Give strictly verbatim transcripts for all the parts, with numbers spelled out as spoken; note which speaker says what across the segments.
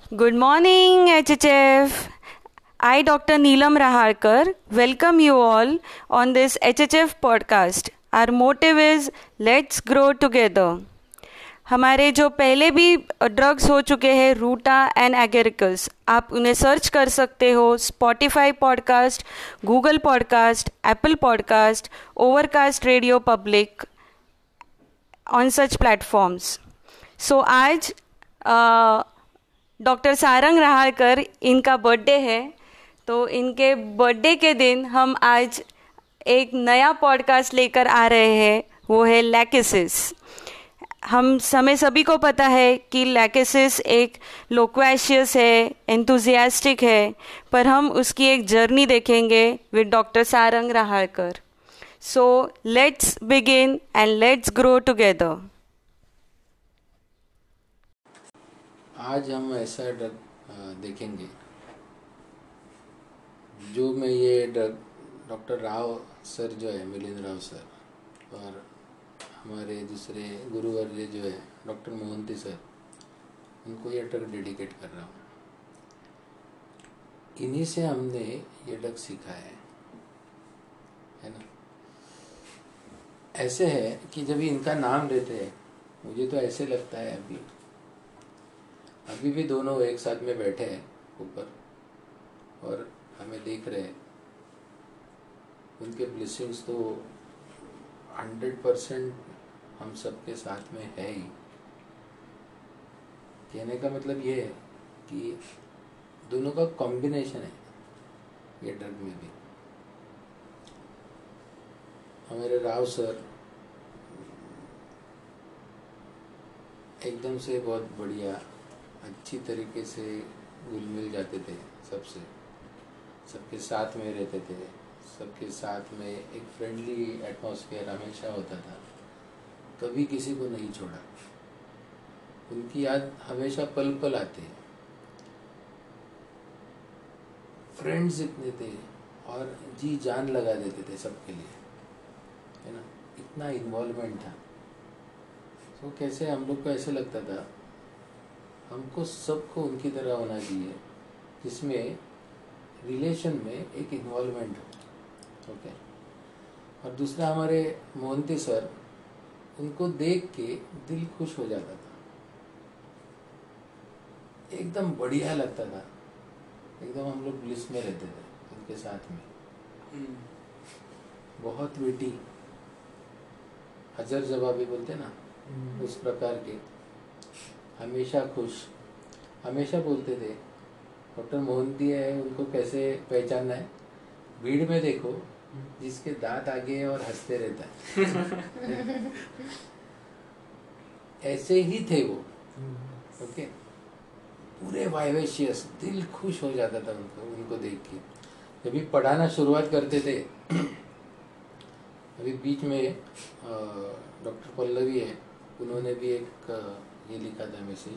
Speaker 1: Good morning, H H F. I, Doctor Neelam Raharkar, welcome you all on this H H F podcast. Our motive is Let's Grow Together. हमारे जो पहले भी drugs हो चुके हैं रूटा and agaricus, आप उन्हें सर्च कर सकते हो Spotify podcast, Google podcast, Apple podcast, Overcast radio public, on such platforms. So आज डॉक्टर सारंग रहारकर इनका बर्थडे है, तो इनके बर्थडे के दिन हम आज एक नया पॉडकास्ट लेकर आ रहे हैं, वो है लैकेसिस. हम हमें सभी को पता है कि लैकेसिस एक लोक्वेशियस है, एंथुजियास्टिक है, पर हम उसकी एक जर्नी देखेंगे with doctor Sarang Raharkar. So let's begin and let's grow together.
Speaker 2: आज हम ऐसा ड्रग देखेंगे जो में ये ड्रग डॉक्टर राव सर जो है, मिलिंद राव सर, और हमारे दूसरे गुरुवर्य जो है डॉक्टर मोहंती सर, उनको ये ड्रग डेडिकेट कर रहा हूँ. इन्हीं से हमने ये ड्रग सीखा है है ना. ऐसे है कि जब इनका नाम लेते हैं मुझे तो ऐसे लगता है अभी अभी भी दोनों एक साथ में बैठे हैं ऊपर और हमें देख रहे हैं. उनके ब्लेसिंग्स तो हंड्रेड परसेंट हम सबके साथ में है ही. कहने का मतलब ये है कि दोनों का कॉम्बिनेशन है ये ड्रग में भी. हमारे राव सर एकदम से बहुत बढ़िया अच्छी तरीके से घुल मिल जाते थे सबसे, सबके साथ में रहते थे, सबके साथ में एक फ्रेंडली एटमॉस्फेयर हमेशा होता था. कभी किसी को नहीं छोड़ा. उनकी याद हमेशा पल पल आते हैं. फ्रेंड्स इतने थे और जी जान लगा देते थे सबके लिए, है ना. इतना इन्वॉल्वमेंट था. तो कैसे हम लोग को ऐसे लगता था हमको सबको उनकी तरह होना चाहिए जिसमें रिलेशन में एक इन्वॉल्वमेंट हो. ओके. और दूसरा हमारे मोहंती सर, उनको देख के दिल खुश हो जाता था. एकदम बढ़िया लगता था. एकदम हम लोग ब्लिस में रहते थे उनके साथ में. बहुत विटी, हजर जवाबी बोलते ना, उस प्रकार के. हमेशा खुश. हमेशा बोलते थे डॉक्टर मोहंती है, उनको कैसे पहचानना है, भीड़ में देखो जिसके दांत आगे है और हंसते रहता है. ऐसे ही थे वो. ओके. पूरे वाइवेशियस, दिल खुश हो जाता था उनको उनको देख के. जब भी पढ़ाना शुरुआत करते थे, अभी बीच में डॉक्टर पल्लवी है, उन्होंने भी एक ये लिखा था मैसेज.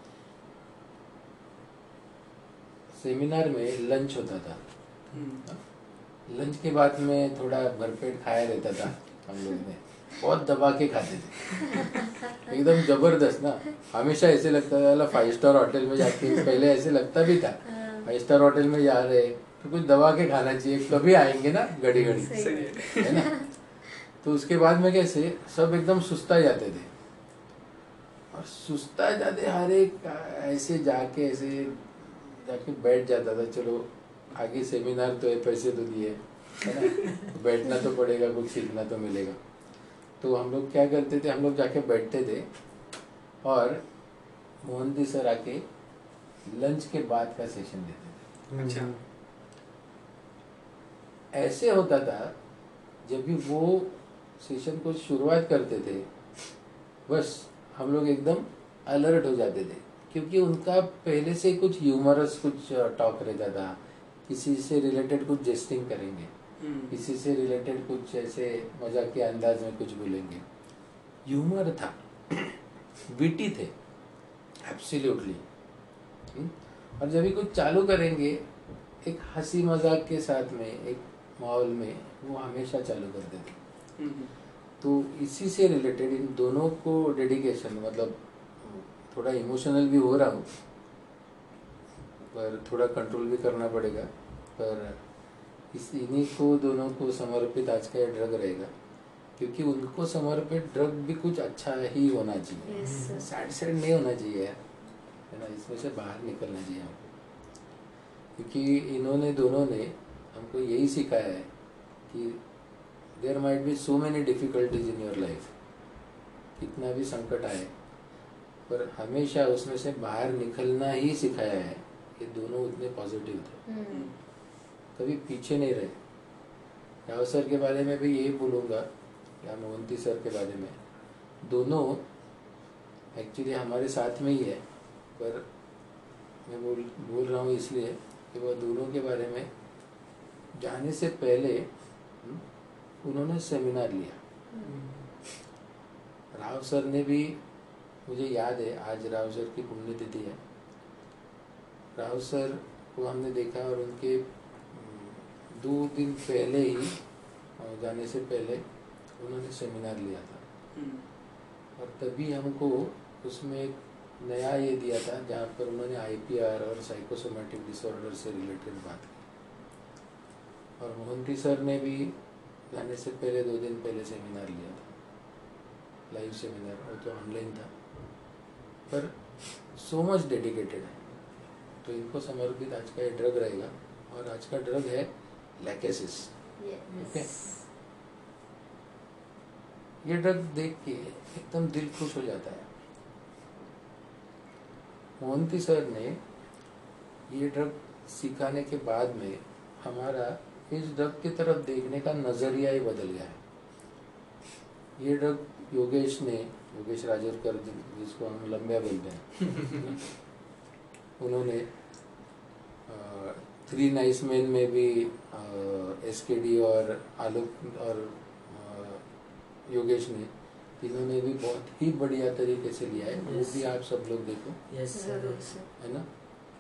Speaker 2: सेमिनार में लंच होता था. लंच के बाद में थोड़ा भरपेट खाया रहता था. हम लोग ने बहुत दबा के खाते थे एकदम जबरदस्त ना. हमेशा ऐसे लगता था फाइव स्टार होटल में जाके, पहले ऐसे लगता भी था फाइव स्टार होटल में जा रहे तो कुछ दबा के खाना चाहिए, कभी आएंगे ना घड़ी घड़ी, है ना. तो उसके बाद में कैसे सब एकदम सुस्ता जाते थे. और सुस्ता जाते हर एक ऐसे जाके ऐसे जाके बैठ जाता था. चलो आगे सेमिनार तो है, पैसे तो दिए, है ना, बैठना तो पड़ेगा, कुछ सीखना तो मिलेगा. तो हम लोग क्या करते थे, हम लोग जाके बैठते थे और मोहंती सर आके लंच के बाद का सेशन देते थे. अच्छा. ऐसे होता था जब भी वो सेशन को शुरुआत करते थे, बस हम लोग एकदम अलर्ट हो जाते थे, क्योंकि उनका पहले से कुछ ह्यूमरस कुछ टॉक रहता था. किसी से रिलेटेड कुछ जेस्टिंग करेंगे, किसी से रिलेटेड कुछ ऐसे मजाक के अंदाज में कुछ बोलेंगे. ह्यूमर था, विटी थे एब्सोल्युटली. और जब भी कुछ चालू करेंगे एक हंसी मजाक के साथ में, एक माहौल में, वो हमेशा चालू करते थे. तो इसी से रिलेटेड इन दोनों को डेडिकेशन, मतलब थोड़ा इमोशनल भी हो रहा हूँ पर थोड़ा कंट्रोल भी करना पड़ेगा। पर इस इन्हीं को दोनों को समर्पित आज का ये ड्रग रहेगा, क्योंकि उनको समर्पित ड्रग भी कुछ अच्छा ही होना चाहिए। सैड सैड नहीं होना चाहिए यार, है ना, इसमें से बाहर निकलना चाहिए हमको। क्योंकि इन्होंने दोनों ने हमको यही सिखाया है कि there might be so many difficulties in your life, कितना भी संकट आए पर हमेशा उसमें से बाहर निकलना ही सिखाया है। ये दोनों उतने पॉजिटिव थे, कभी पीछे नहीं रहे। राव सर के बारे में भी यही बोलूँगा, या मोहंती सर के बारे में, दोनों एक्चुअली हमारे साथ में ही है, पर मैं बोल बोल रहा हूँ इसलिए कि वह दोनों के बारे में जाने से पहले उन्होंने सेमिनार लिया। राव सर ने भी, मुझे याद है आज राव सर की पुण्यतिथि है, राव सर को हमने देखा और उनके दो दिन पहले ही, जाने से पहले उन्होंने सेमिनार लिया था। और तभी हमको उसमें एक नया ये दिया था जहाँ पर उन्होंने आईपीआर और साइकोसोमेटिक डिसऑर्डर से रिलेटेड बात की। और मोहंती सर ने भी जाने से पहले दो दिन पहले सेमिनार लिया था, लाइव सेमिनार, वो तो ऑनलाइन था, पर सो मच डेडिकेटेड है। तो इनको समर्पित आज का ये ड्रग रहेगा, और आज का ड्रग है लैकेसिस। ओके, ये ड्रग देख के एकदम दिल खुश हो जाता है। मोहंती सर ने ये ड्रग सिखाने के बाद में हमारा इस ड्रग की तरफ देखने का नजरिया ही बदल गया है। ये ड्रग योगेश ने, योगेश राजरकर जिसको हम लंबा बोलते हैं, उन्होंने थ्री नाइस मैन में भी एसकेडी और आलोक और आ, योगेश ने, इन्होंने भी बहुत ही बढ़िया तरीके से लिया है। वो yes. भी आप सब लोग देखो,
Speaker 3: yes,
Speaker 2: है ना।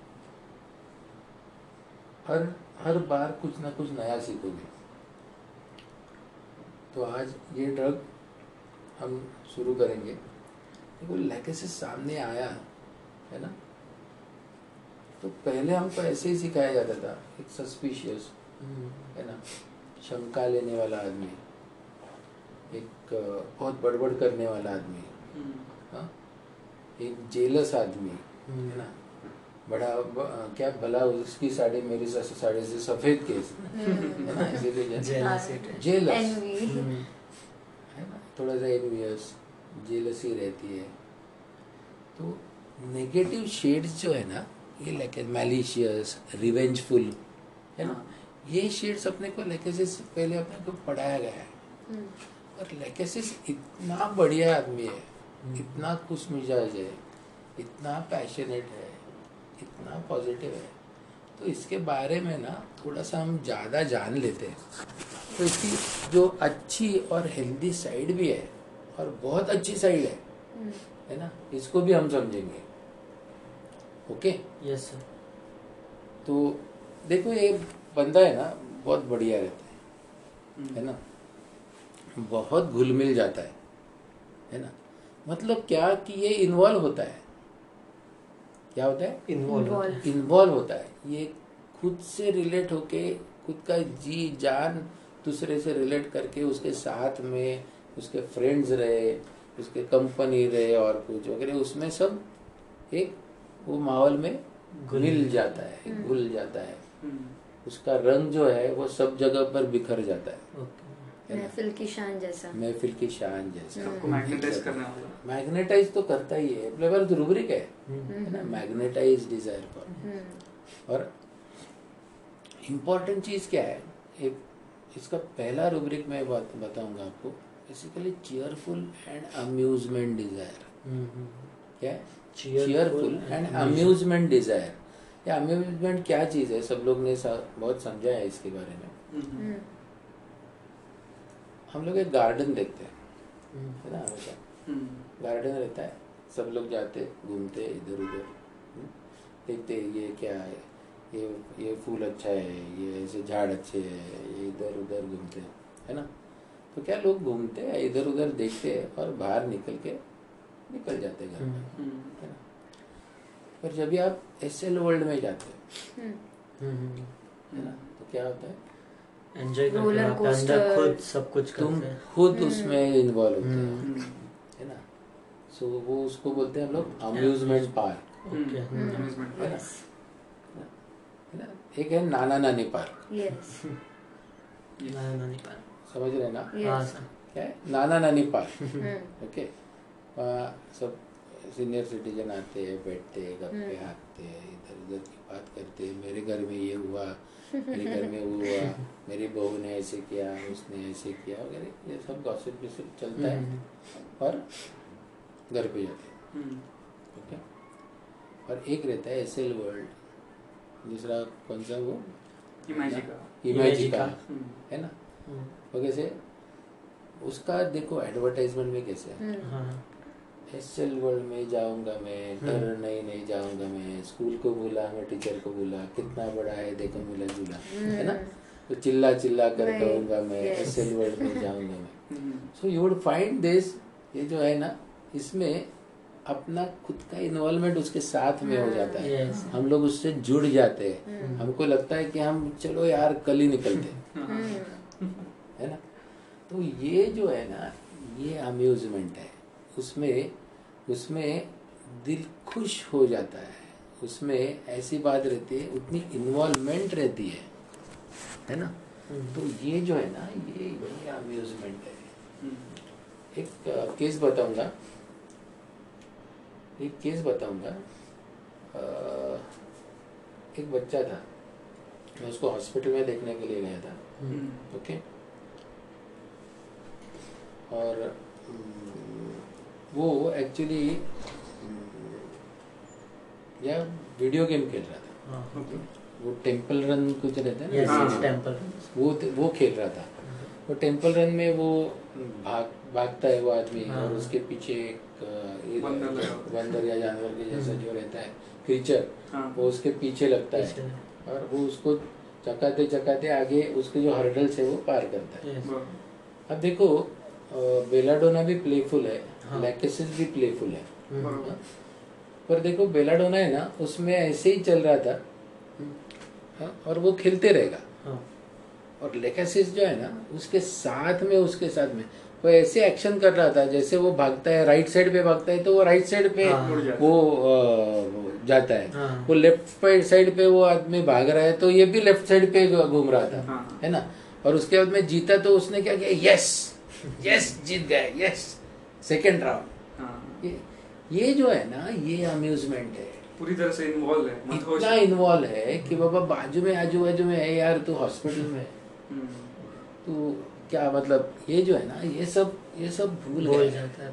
Speaker 2: हर हर बार कुछ ना कुछ नया सीखोगे। तो आज ये ड्रग हम शुरू करेंगे। देखो लैकेसिस सामने आया है ना, तो पहले हमको ऐसे ही सिखाया जाता था, एक सस्पिशियस, है ना, शंका लेने वाला आदमी, एक बहुत बड़बड़ करने वाला आदमी, हाँ, एक जेलस आदमी, है ना, बड़ा ब, क्या भला उसकी साड़ी मेरी साड़ी से सफेद केस, है ना, इसीलिए जेलस, है ना, थोड़ा सा एनवियस, जेलसी रहती है। तो नेगेटिव शेड्स जो है ना, ये लेके मैलिशियस, रिवेंजफुल, है ना, ये शेड्स अपने को लेकेसिस पहले अपने को पढ़ाया गया है। और लेकेसिस इतना बढ़िया आदमी है, इतना खुश मिजाज है, इतना पैशनेट है, इतना पॉजिटिव है, तो इसके बारे में ना थोड़ा सा हम ज़्यादा जान लेते हैं, तो इसकी जो अच्छी और हेल्दी साइड भी है और बहुत अच्छी साइड है, है ना, इसको भी हम समझेंगे। Okay,
Speaker 3: yes sir.
Speaker 2: तो देखो ये बंदा है ना, बहुत बढ़िया रहता है, है ना, बहुत घुल मिल जाता है, है ना, मतलब क्या कि ये इन्वॉल्व होता है, क्या होता है,
Speaker 3: इन्वॉल्व
Speaker 2: इन्वॉल्व होता है। ये खुद से रिलेट होके, खुद का जी जान दूसरे से रिलेट करके उसके साथ में उसके फ्रेंड्स रहे, उसके कंपनी रहे और कुछ वगैरह, उसमें सब एक वो माहौल में मिल जाता है, घुल जाता है। उसका रंग जो है वो सब जगह पर बिखर जाता है,
Speaker 4: महफिल की शान जैसा,
Speaker 2: महफिल की शान जैसा।
Speaker 5: आपको मैग्नेटाइज करना होगा।
Speaker 2: मैग्नेटाइज तो करता ही है, लेवल तो रूब्रिक है, है ना, मैग्नेटाइज डिजायर पर। और इम्पोर्टेंट चीज क्या है, एक इसका पहला रूब्रिक मैं बात बताऊंगा आपको, basically cheerful and amusement desire. क्या है, चीयरफुल एंड अम्यूजमेंट डिजायर। या अम्यूजमेंट क्या चीज है, सब लोग ने बहुत समझा है इसके बारे में। हम लोग एक गार्डन देखते हैं, है ना, हमेशा गार्डन रहता है, सब लोग जाते घूमते इधर उधर, देखते ये क्या है, ये ये फूल अच्छा है, ये ऐसे झाड़ अच्छे है, ये इधर उधर घूमते हैं, है ना। तो क्या लोग घूमते हैं इधर उधर देखते हैं और बाहर निकल के निकल जाते घर में, है ना। पर जब भी आप एसएल वर्ल्ड में जाते हो
Speaker 4: हम्म,
Speaker 2: है ना, तो क्या होता है,
Speaker 3: एंजॉय करते
Speaker 4: Roller
Speaker 3: हैं आप अंदर
Speaker 4: coaster।
Speaker 3: खुद सब कुछ
Speaker 2: तुम
Speaker 3: करते हैं।
Speaker 2: खुद उसमें इन्वॉल्व होते हो,
Speaker 3: हम्म।
Speaker 2: है ना। सो वो उसको बोलते हैं हम लोग अम्यूजमेंट पार्क,
Speaker 3: ओके
Speaker 5: Amusement
Speaker 2: है ना,
Speaker 4: Yes,
Speaker 2: है ना। एक है नाना नानी पार्क,
Speaker 4: yes,
Speaker 3: ना ना नहीं पा
Speaker 2: समझ रहे हैं ना,
Speaker 3: हाँ
Speaker 4: yes.
Speaker 3: सर
Speaker 2: क्या है नाना नानी पार्क,
Speaker 4: हम्म,
Speaker 2: ओके। वहाँ सब सीनियर सिटीजन आते हैं, बैठते हैं, गप्पे हाँकते हैं, इधर उधर की बात करते हैं, मेरे घर में ये हुआ, मेरे घर में वो हुआ, मेरी बहू ने ऐसे किया, उसने ऐसे किया वगैरह, ये सब गॉसिप विसिप चलता है और घर पे जाते हैं,
Speaker 5: हम्म,
Speaker 2: ओके। और एक रहता है एसएल वर्ल्ड, दूसरा कौन सा वो
Speaker 5: Imagica।
Speaker 2: इमेजिका,
Speaker 5: हम्म,
Speaker 2: है ना। वो कैसे, उसका देखो एडवर्टाइजमेंट में कैसे है,
Speaker 4: हम्म,
Speaker 3: हाँ
Speaker 2: एसएल वर्ल्ड में जाऊंगा मैं, डर नहीं नहीं जाऊंगा मैं, स्कूल को बुला, मैं टीचर को बुला, कितना बड़ा है देखो मिला जुला, है ना। तो चिल्ला चिल्ला कर
Speaker 4: Right,
Speaker 2: कहूंगा मैं,
Speaker 4: yes.
Speaker 2: एसएल वर्ल्ड में जाऊंगा मैं।
Speaker 5: Hmm,
Speaker 2: so you would find this, ये जो है ना, इसमें अपना खुद का इन्वॉल्वमेंट उसके साथ में हो जाता है,
Speaker 3: Yes.
Speaker 2: हम लोग उससे जुड़ जाते हैं, हमको लगता है कि हम चलो यार कल ही निकलते,
Speaker 4: हम्म,
Speaker 2: है ना। तो ये जो है ना, ये अम्यूजमेंट है, उसमें उसमें दिल खुश हो जाता है, उसमें ऐसी बात रहती है, उतनी इन्वॉल्वमेंट रहती है, है ना। तो ये जो है ना, ये ये अम्यूजमेंट है।
Speaker 5: हम्म,
Speaker 2: एक केस बताऊंगा, एक केस बताऊंगा। एक बच्चा था, मैं उसको हॉस्पिटल में देखने के लिए गया था,
Speaker 5: हम्म,
Speaker 2: ओके। और हम्म, वो एक्चुअली या वीडियो गेम खेल रहा था,
Speaker 3: हाँ
Speaker 5: ओके,
Speaker 2: वो टेम्पल रन कुछ रहता है
Speaker 3: यस
Speaker 2: ना,
Speaker 3: यस टेंपल
Speaker 2: वो वो खेल रहा था। वो टेम्पल रन में वो भाग भागता है वो आदमी,
Speaker 3: हाँ।
Speaker 2: और उसके पीछे एक अ, ये
Speaker 5: बंदर लगा होता है।
Speaker 2: बंदर या जानवर के जैसा जो रहता है क्रीचर,
Speaker 5: हाँ,
Speaker 2: वो उसके पीछे लगता है, और वो उसको चकाते चकाते आगे उसके जो हर्डल्स है वो पार करता है।
Speaker 3: यस
Speaker 5: बराबर,
Speaker 2: अब देखो, अ, बेलाडोना भी प्लेफुल है,
Speaker 3: हाँ।
Speaker 2: लैकेसिस भी प्लेफुल है,
Speaker 5: बराबर,
Speaker 2: पर देखो बेलाडोना है ना, उसमें ऐसे ही चल रहा था, हाँ, और वो खेलते रहेगा।
Speaker 3: हाँ
Speaker 2: और लेकेसिस जो है ना, उसके साथ में उसके साथ में वो ऐसे एक्शन कर रहा था, जैसे वो भागता है राइट साइड पे भागता है तो वो राइट साइड पे
Speaker 3: हाँ,
Speaker 5: मुड़ जाता है।
Speaker 2: वो अ, वो जाता है,
Speaker 3: हाँ।
Speaker 2: वो लेफ्ट साइड पे वो आदमी भाग रहा है तो ये भी लेफ्ट साइड पे घूम रहा था,
Speaker 5: हाँ।
Speaker 2: है ना। और उसके बाद में जीता तो उसने क्या किया, यस यस जीत गए, यस सेकेंड राउंड।
Speaker 5: हाँ,
Speaker 2: ये ये जो है ना, ये अम्यूजमेंट है,
Speaker 5: पूरी तरह से इन्वॉल्व है, मदहोश
Speaker 2: इतना
Speaker 5: है।
Speaker 2: इन्वॉल्व है कि बाबा बाजू में आजू बाजू में है यार, तू हॉस्पिटल में है,
Speaker 5: हम्म,
Speaker 2: तो क्या मतलब, ये जो है ना, ये सब ये सब भूल
Speaker 3: भूल
Speaker 2: गया
Speaker 3: जाता है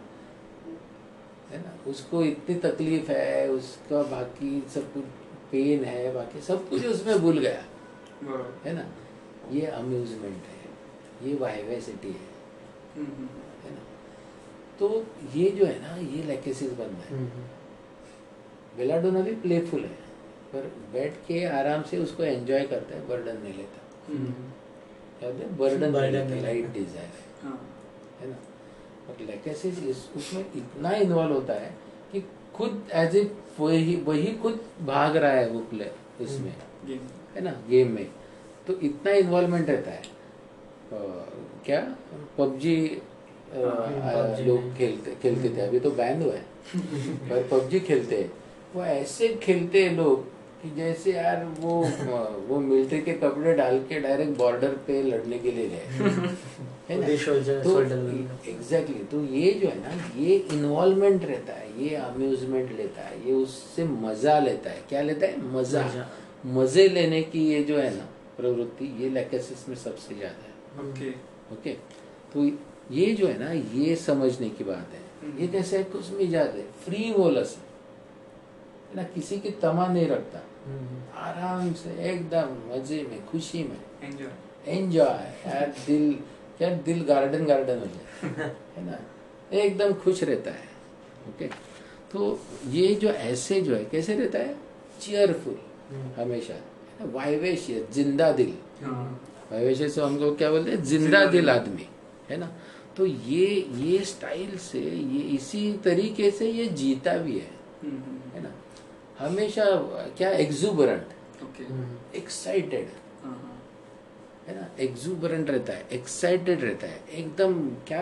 Speaker 2: है ना। उसको इतनी तकलीफ है, उसका बाकी सब कुछ पेन है, बाकी सब कुछ उसमें भूल गया,
Speaker 5: बराबर,
Speaker 2: है ना। ये अम्यूजमेंट है, ये वाइवेसिटी है
Speaker 5: हम्म,
Speaker 2: है ना। तो ये जो है ना, ये लेकेसिस बन रहा है।
Speaker 3: हम्म,
Speaker 2: बेलाडोना भी प्लेफुल है, पर बैठ के आराम से उसको एंजॉय करता है, बर्डन नहीं लेता,
Speaker 5: हम्म,
Speaker 2: बर्डन
Speaker 3: Burden
Speaker 2: नहीं
Speaker 3: नहीं
Speaker 2: लेता,
Speaker 3: लेता।
Speaker 2: लाइट डिजायर है
Speaker 5: हाँ,
Speaker 2: है ना। और लेकेसिस इस उसमें इतना इन्वॉल्व होता है कि खुद एज ए वही वही खुद भाग रहा है वो प्ले उसमें,
Speaker 5: गेम,
Speaker 2: है ना, गेम में। तो इतना इन्वॉल्वमेंट रहता है। अ, क्या पबजी
Speaker 3: PUBG
Speaker 2: लोग
Speaker 3: में।
Speaker 2: खेलते खेलते थे, अभी तो बैन हुआ है, पर पबजी खेलते हैं, वो ऐसे खेलते हैं लोग कि जैसे यार वो वो मिलिट्री के कपड़े डाल के डायरेक्ट बॉर्डर पे लड़ने के लिए गए, है ना।
Speaker 3: खुद ही soldier-
Speaker 2: तो
Speaker 3: soldier बनना।
Speaker 2: एग्जैक्टली, तो ये जो है ना, ये इन्वॉल्वमेंट रहता है, ये अम्यूजमेंट लेता है, ये उससे मजा लेता है। क्या लेता है? मजा।
Speaker 3: मजा।
Speaker 2: मजे लेने की ये जो है ना प्रवृत्ति, ये लेकेसिस में सबसे ज्यादा है।
Speaker 5: ओके,
Speaker 2: ओके, तो ये जो है ना, ये समझने की बात है। ये कैसे है, कुछ मिजाज है, फ्री बोलस है ना, किसी की तमा नहीं रखता,
Speaker 3: हम्म,
Speaker 2: आराम से एकदम मजे में, खुशी में
Speaker 5: एंजॉय,
Speaker 2: एंजॉय यार, दिल क्या दिल गार्डन गार्डन हो जाए, है ना, एकदम खुश रहता है। ओके, तो ये जो ऐसे जो है कैसे रहता है, चीयरफुल हमेशा, वाइवेशियस, जिंदा दिल।
Speaker 5: हाँ,
Speaker 2: वाइवेशियस से हमको क्या बोलते हैं, जिंदा
Speaker 5: जिंदा
Speaker 2: दिल
Speaker 5: दिल।
Speaker 2: आदमी, है ना। तो ये ये स्टाइल से, ये इसी तरीके से ये जीता भी है
Speaker 5: हम्म,
Speaker 2: है ना। हमेशा क्या एक्सूबरेंट,
Speaker 5: ओके
Speaker 2: एक्साइटेड,
Speaker 5: हाँ हाँ
Speaker 2: है ना, एक्सूबरेंट रहता है, एक्साइटेड रहता है, एकदम क्या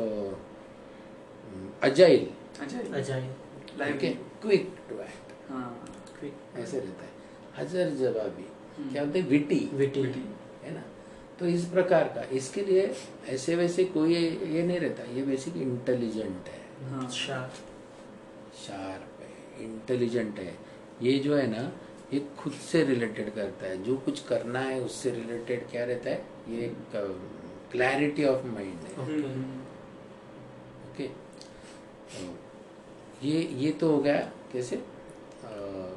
Speaker 2: agile,
Speaker 5: agile
Speaker 3: agile
Speaker 5: live
Speaker 2: quick to act,
Speaker 5: हाँ
Speaker 2: ऐसे रहता है, हजर जवाबी,
Speaker 5: हम्म।
Speaker 2: क्या बोलते हैं, विटी,
Speaker 3: विटी
Speaker 5: बेटी
Speaker 2: है ना। तो इस प्रकार का, इसके लिए ऐसे वैसे कोई ये नहीं रहता, ये बेसिक इंटेलिजेंट है,
Speaker 5: हाँ
Speaker 3: शार्प
Speaker 2: शार्प है, इंटेलिजेंट है। ये जो है ना, ये खुद से रिलेटेड करता है, जो कुछ करना है उससे रिलेटेड क्या रहता है, ये क्लैरिटी ऑफ माइंड है।
Speaker 5: हम्म,
Speaker 2: ओके, तो ये ये तो हो गया कैसे, अ,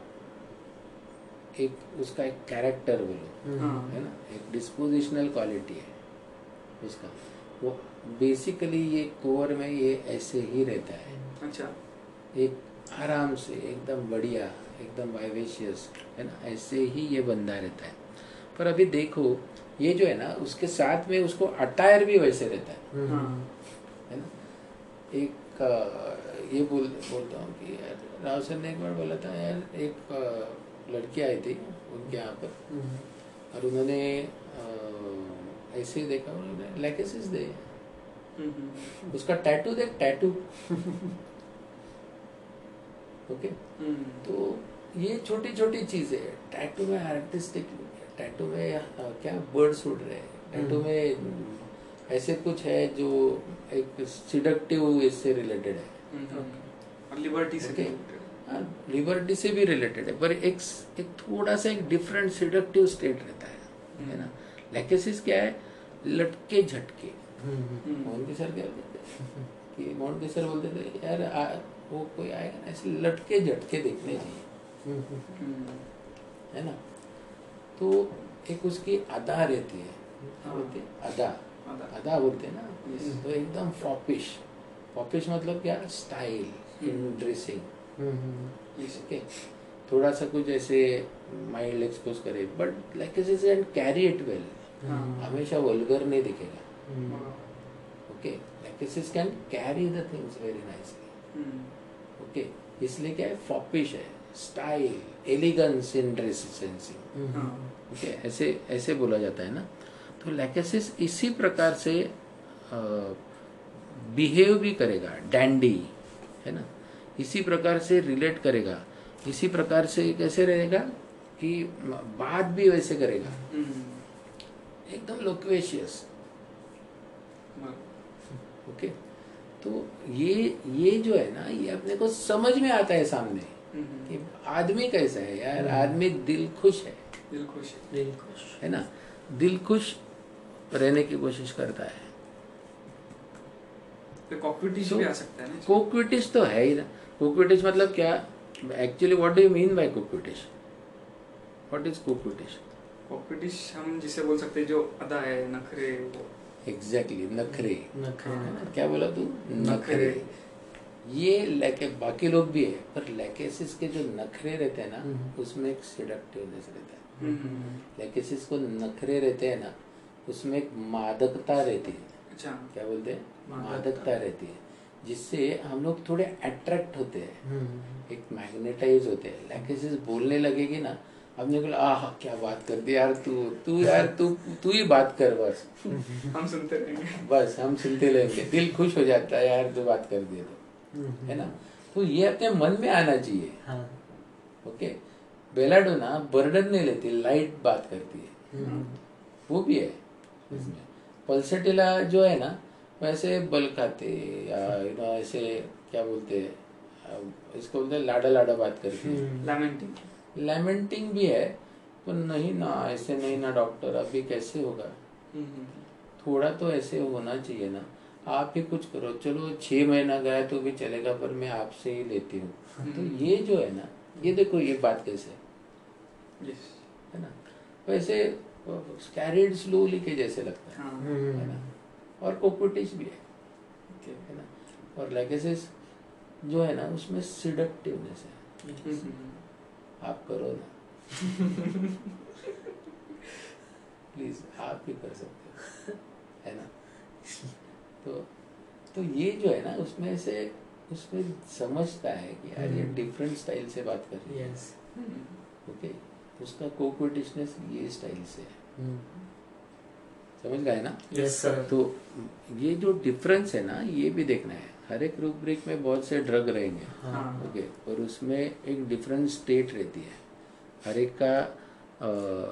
Speaker 2: एक उसका एक कैरेक्टर बोलो,
Speaker 5: हाँ
Speaker 2: है ना, एक डिस्पोजिशनल क्वालिटी है उसका, वो बेसिकली ये कोर में ये ऐसे ही रहता है,
Speaker 5: अच्छा
Speaker 2: एक आराम से एकदम बढ़िया, एकदम वाइवेशियस, है ना, ऐसे ही ये बंदा रहता है। पर अभी देखो ये जो है ना, उसके साथ में उसको अटायर भी वैसे रहता है,
Speaker 5: हाँ
Speaker 2: है ना। एक अ, ये बोल बोलता हूँ कि यार, राव सर ने एक बार बोला था यार, एक अ, लड़की आई थी उनके यहाँ पर, और उन्होंने अ, ऐसे ही देखा, उन्होंने लेकेसिस दे,
Speaker 5: हम्म, हम्म,
Speaker 2: उसका टैटू देख, टैटू ओके।
Speaker 5: हम्म,
Speaker 2: तो ये छोटी छोटी चीजें, टैटू में आर्टिस्टिक, टैटू में अ, क्या बर्ड्स उड़ रहे हैं, टैटू में ऐसे कुछ है जो एक सिडक्टिव इससे रिलेटेड है,
Speaker 5: हम्म, और लिबर्टी से
Speaker 2: ओके,
Speaker 5: related।
Speaker 2: लिबर्टी से भी रिलेटेड है, पर एक एक थोड़ा सा एक डिफरेंट सिडक्टिव स्टेट रहता है है ना। लेकेसिस क्या है, लटके झटके,
Speaker 5: हम्म,
Speaker 2: मोहन सर क्या बोलते थे कि मोहन सर बोलते थे यार आ, वो कोई आएगा ना, ऐसे लटके झटके देखने चाहिए,
Speaker 5: हम्म,
Speaker 2: है ना। तो एक उसकी अदा रहती है, क्या बोलते हैं, अदा,
Speaker 5: अदा।
Speaker 2: अदा बोलते हैं ना,
Speaker 5: Yes।
Speaker 2: तो एकदम फॉपिश, फॉपिश मतलब क्या, style in
Speaker 5: hmm.
Speaker 2: Dressing,
Speaker 5: Yes।
Speaker 2: Okay, थोड़ा सा कुछ ऐसे माइल्ड एक्सपोज करे, but like and carry it well,
Speaker 5: हाँ
Speaker 2: हमेशा वल्गर नहीं दिखेगा,
Speaker 5: हाँ,
Speaker 2: okay, like can carry the things very nicely,
Speaker 5: hmm,
Speaker 2: okay. इसलिए क्या है, फॉपिश है, style, elegance in dress sensing,
Speaker 5: हाँ
Speaker 2: ओके, ऐसे ऐसे बोला जाता है ना। तो लैकेसिस इसी प्रकार से बिहेव भी करेगा, डैंडी, है ना, इसी प्रकार से रिलेट करेगा, इसी प्रकार से कैसे रहेगा कि बात भी वैसे करेगा,
Speaker 5: हम्म,
Speaker 2: एकदम लोक्वेशियस,
Speaker 5: बराबर।
Speaker 2: ओके। तो ये ये जो है ना, ये अपने को समझ में आता है सामने
Speaker 5: हम्म,
Speaker 2: कि आदमी कैसा है यार, आदमी दिल खुश है
Speaker 5: दिल खुश है।
Speaker 3: दिल खुश
Speaker 2: है ना, दिल खुश रहने की कोशिश करता है।
Speaker 5: फिर कॉकपिटिश
Speaker 2: So,
Speaker 5: भी आ सकता है ना इसमें?
Speaker 2: कोक्विटिश तो है ही ना। कोक्विटिश मतलब क्या, actually what do you mean by coquettish, what is coquettish?
Speaker 5: Coquettish हम जिसे बोल सकते हैं, जो अदा है, नखरे, वो
Speaker 2: एग्जैक्टली, नखरे,
Speaker 3: नखरे
Speaker 2: है ना, क्या बोला तू,
Speaker 5: नखरे।
Speaker 2: नखरे। ये लेके बाकी लोग भी है, पर लेकेसिस के जो नखरे रहते हैं ना,
Speaker 3: हम्म।
Speaker 2: उसमें एक सिडक्टिवनेस रहता है।
Speaker 5: हम्म,
Speaker 2: लेकेसिस को नखरे रहते हैं ना, उसमें एक मादकता रहती है,
Speaker 5: अच्छा
Speaker 2: क्या बोलते हैं,
Speaker 5: मादकता।
Speaker 2: मादकता रहती है, जिससे हम लोग थोड़े अट्रैक्ट होते हैं,
Speaker 3: हम्म
Speaker 2: एक मैग्नेटाइज होते हैं। लैकेसिस बोलने लगेगी ना, हमने बोला आह क्या बात कर दी यार, तू तू यार तू तू ही बात कर बस,
Speaker 5: हम सुनते रहेंगे।
Speaker 2: बस हम सुनते रहेंगे, दिल खुश हो जाता है यार तू बात कर दिए तो, है ना। तो ये अपने मन में आना चाहिए,
Speaker 3: हाँ
Speaker 2: ओके। बेलाडोना बर्डन नहीं लेती, लाइट बात करती है,
Speaker 3: हम्म
Speaker 2: वो भी है इसमें। पल्सेटिला जो है ना, वैसे बल खाते या यू नो ऐसे क्या बोलते हैं, अ, इसको बोलते हैं लाडा लाडा बात करती है,
Speaker 3: हम्म
Speaker 5: लैमेंटिंग।
Speaker 2: लैमेंटिंग भी है, पर नहीं ना, ऐसे नहीं ना डॉक्टर, अभी कैसे होगा,
Speaker 5: हम्म,
Speaker 2: थोड़ा तो ऐसे होना चाहिए ना, आप ही कुछ करो, चलो छह महीना गया तो भी चलेगा, पर मैं आपसे ही लेती हूँ। तो ये जो है ना, ये देखो ये बात कैसे
Speaker 5: यस,
Speaker 2: है ना, वैसे कैरिड स्लोली के जैसे लगता है,
Speaker 5: हाँ
Speaker 2: है ना। और कोक्विटिश भी है,
Speaker 5: ओके,
Speaker 2: है ना। और लेकेसिस जो है ना, उसमें सिडक्टिवनेस है,
Speaker 5: हम्म,
Speaker 2: आप करो ना प्लीज, आप भी कर सकते हो, है ना। तो तो ये जो है ना, उसमें से उसमें समझता है कि यार ये डिफरेंट स्टाइल से बात कर रही है,
Speaker 3: यस
Speaker 2: ओके, उसका कोक्विटिशनेस ये स्टाइल से है, समझ गए ना?
Speaker 3: Yes sir.
Speaker 2: तो ये जो डिफरेंस है ना, ये भी देखना है। हर एक रूब्रिक में बहुत से ड्रग रहेंगे,
Speaker 3: हाँ
Speaker 2: ओके, और उसमें एक डिफरेंट स्टेट रहती है, हर एक का आ,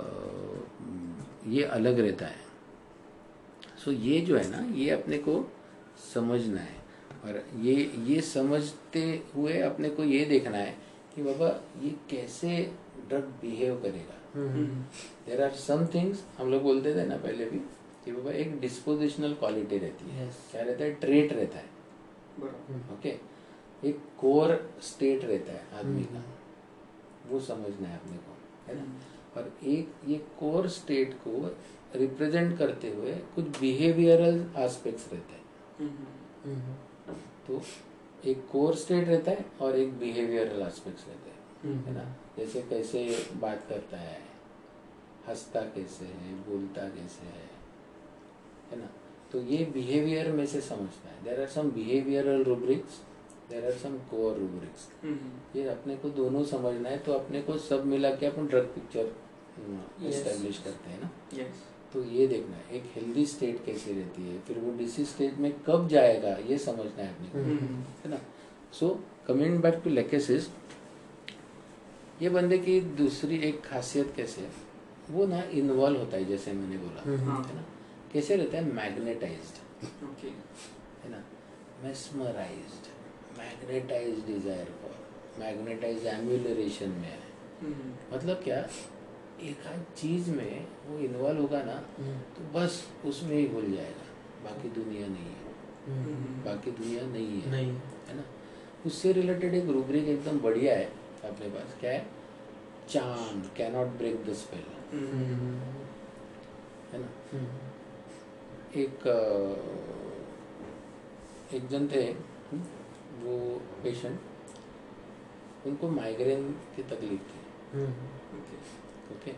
Speaker 2: ये अलग रहता है। सो ये जो है ना, ये अपने को समझना है, और ये ये समझते हुए अपने को ये देखना है कि बाबा ये कैसे ड्रग बिहेव करेगा। देयर आर सम थिंग्स, हम लोग बोलते थे ना पहले भी कि बाबा एक डिस्पोजिशनल क्वालिटी रहती है,
Speaker 3: Yes.
Speaker 2: क्या रहता है, ट्रेट रहता है,
Speaker 5: बरोबर
Speaker 2: ओके, एक कोर स्टेट रहता है आदमी का, वो समझना है अपने को, है ना? और एक ये कोर स्टेट को रिप्रेजेंट करते हुए कुछ बिहेवियरल एस्पेक्ट्स रहते हैं। तो एक कोर स्टेट रहता है और एक बिहेवियरल एस्पेक्ट्स रहते हैं, है ना? जैसे कैसे बात करता है, हंसता कैसे है, बोलता कैसे है, है ना? तो ये बिहेवियर में से समझता है। There are some behavioural rubrics, there are some core rubrics. ये अपने को दोनों समझना है, तो अपने को सब मिला के अपन ड्रग पिक्चर एस्टेब्लिश करते हैं ना।
Speaker 5: यस
Speaker 2: तो ये देखना है एक हेल्दी स्टेट कैसी रहती है, फिर वो डिसीज स्टेट में कब जाएगा ये समझना है अपने को, है ना? So coming back to Lachesis, ये बंदे की दूसरी एक खासियत कैसे है, वो ना इन्वॉल्व होता है, जैसे मैंने बोला, है ना? कैसे रहता है, मैग्नेटाइज्ड,
Speaker 5: ओके
Speaker 2: है ना, mesmerised, magnetised desire for, magnetised emulation में है। मतलब क्या, एक आध चीज में वो इन्वॉल्व होगा ना, तो बस उसमें ही भूल जाएगा, बाकी दुनिया नहीं है, बाकी दुनिया नहीं है,
Speaker 3: नहीं
Speaker 2: है ना? उससे रिलेटेड एक रूब्रिक एकदम बढ़िया है अपने पास, क्या है, charm cannot break the spell, है ना? एक एक जन थे, वो पेशेंट, उनको माइग्रेन की तकलीफ थी, ओके,